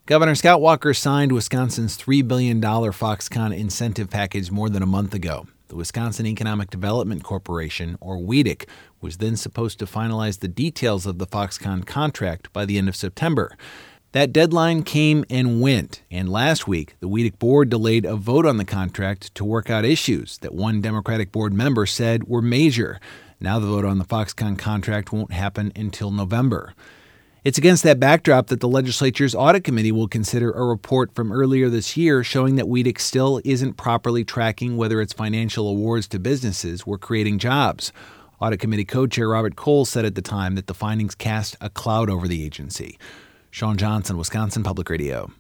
Governor Scott Walker signed Wisconsin's $3 billion Foxconn incentive package more than a month ago. The Wisconsin Economic Development Corporation, or WEDC, was then supposed to finalize the details of the Foxconn contract by the end of September. That deadline came and went, and last week, the WEDC board delayed a vote on the contract to work out issues that one Democratic board member said were major. Now the vote on the Foxconn contract won't happen until November. It's against that backdrop that the legislature's audit committee will consider a report from earlier this year showing that WEDC still isn't properly tracking whether its financial awards to businesses were creating jobs. Audit committee co-chair Robert Cole said at the time that the findings cast a cloud over the agency. Sean Johnson, Wisconsin Public Radio.